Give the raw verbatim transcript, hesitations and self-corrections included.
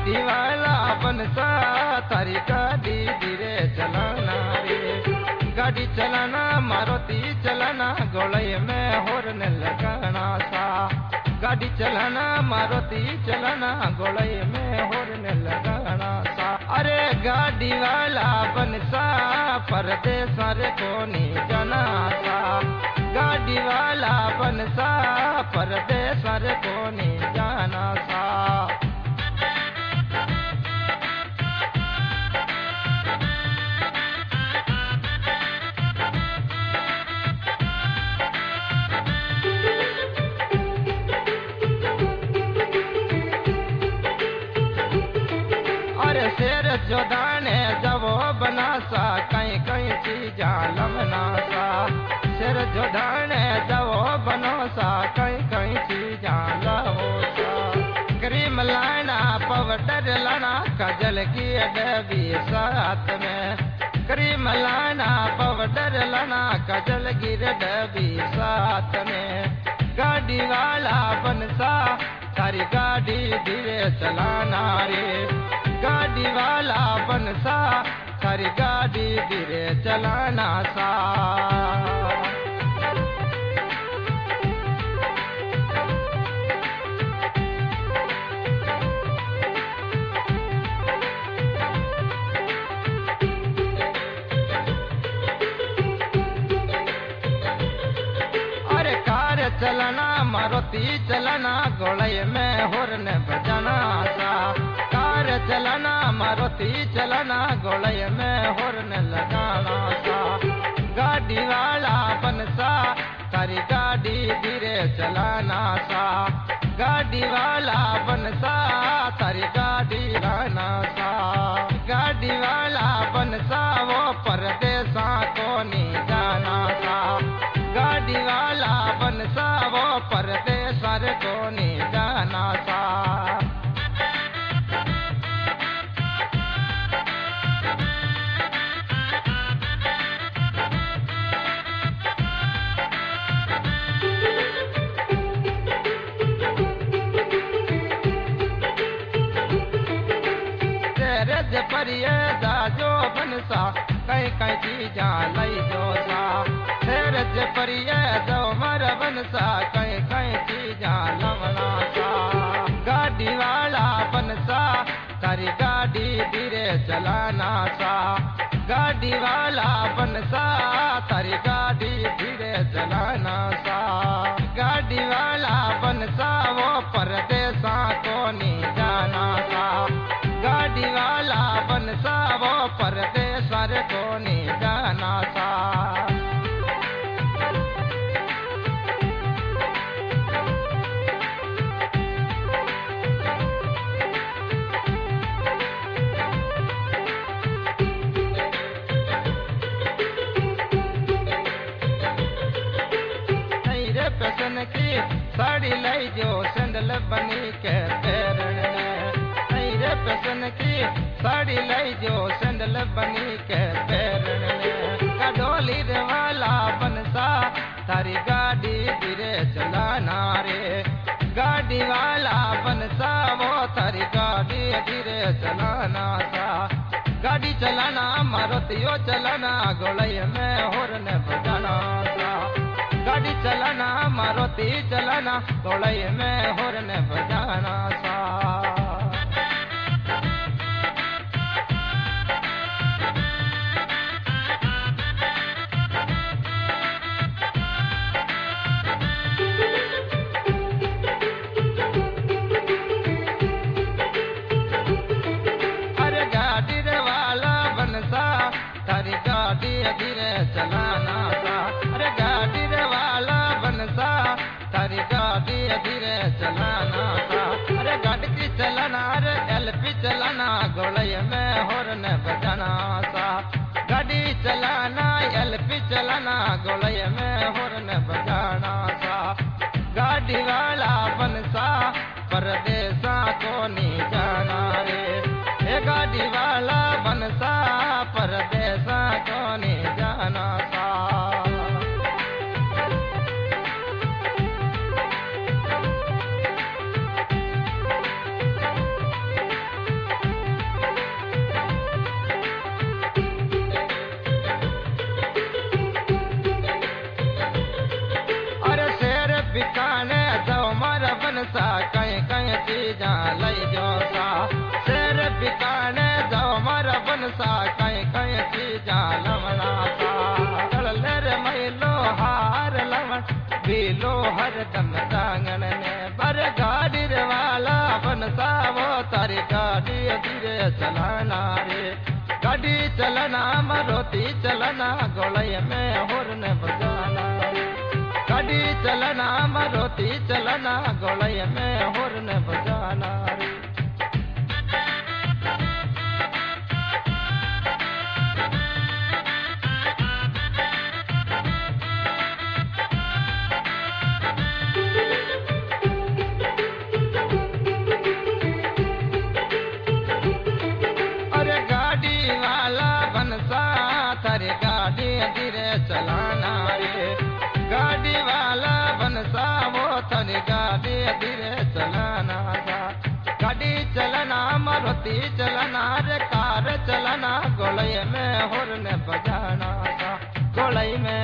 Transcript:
गाड़ी वाला बनसा थारी गाड़ी धीरे चलाना रे। गाड़ी चलाना मारुति चलाना गोलई में हॉर्न लगाना सा। गाड़ी चलाना मारुति चलाना गोलई में हॉर्न लगाना सा। अरे गाड़ी वाला बनसा परदेस रे कोनी जाना सा। गाड़ी वाला बनसा परदेस रे कोनी जाना सा। अरे शेर जोदाने जब बनासा कहीं कहीं चीजा लमना सा। शेर जोदाने जब बनोसा कहीं कहीं चीजा लहोसा। क्रीम लाना पाउडर लाना काजल की डबी साथ में। क्रीम लाना पाउडर लाना काजल की डबी साथ में। गाड़ी वाला बनसा सारी गाड़ी धीरे चलाना रे। गाड़ी वाला बनसा सारी गाड़ी धीरे चलाना सा। अरे कार चलाना मारुति चलाना गोलई में हॉर्न बजाना सा। कार चलाना मारुति चलाना गोलई में हॉर्न लगाना सा। गाड़ी वाला बनसा सारी गाड़ी धीरे चलाना सा। गाड़ी वाला बनसा सारी गाड़ी लाना सा। गाड़ी वाला बनसा वो परदेसा को नहीं जाना सा। गाड़ी वाला बनसा वो परदेस रे को नहीं जाना सा। परिये जाजो बनसा कहीं कहीं चीजा लई जो सा। शेर जे परिये जो मर बनसा कहीं कहीं चीजा लवना सा। गाड़ी वाला बनसा तारी गाड़ी धीरे चलाना सा। गाड़ी वाला बनसा तारी गाड़ी धीरे चलाना सा। गाड़ी वाला बनसा वो परदेसा को नहीं जाना सा। गाड़ी वाला बनसा वो परदेस रे को नहीं जाना सा। रे पेशन की साड़ी लाई जो सैंडल बनी के पैरण में। रे पेशन की साड़ी लाई जो सैंडल बनी के पैरण में। डोली वाला बनसा थारी गाड़ी धीरे चलाना रे। गाड़ी वाला बनसा वो थारी गाड़ी धीरे चलाना सा। गाड़ी चलाना मारुतियो चलाना गोलई में हॉर्न बजाना सा। गाड़ी चलाना मारुति चलाना गोलई में हॉर्न बजाना सा। थारी गाड़ी धीरे चलाना सा। अरे गाड़ी वाला बनसा थारी गाड़ी धीरे चलाना सा। अरे गाड़ी की चलाना अरे एलपी चलाना गोलई में हॉर्न बजाना सा। गाड़ी चलाना एलपी चलाना गोलई में हॉर्न बजाना सा। गाड़ी वाला बनसा परदेसा को नहीं जाना रे। ए गाड़ी वाला बनसा परदेसा को नहीं जाना सा। बनसा कई कई चीजा लई जो सा शेर बिकाने जाओ मारा बनसा कई कई चीजा लवणा सा ले रे मैलो हार लवण बीलो हर दम टांगन ने बर गाड़ी रे वाला बनसा वो तारी गाड़ी धीरे चलाना रे गाड़ी चलना मारुति चलना गोलई में हुरन बजाना गाड़ी चलना मारुति चलना गोलई में हुरन बजाना रे चलाना रे गाड़ी वाला बनसा वो तनी गाड़ी धीरे चलाना था गाड़ी चलना मारुति चलना रे कार चलना गोलई में हुरन बजाना था गोलई में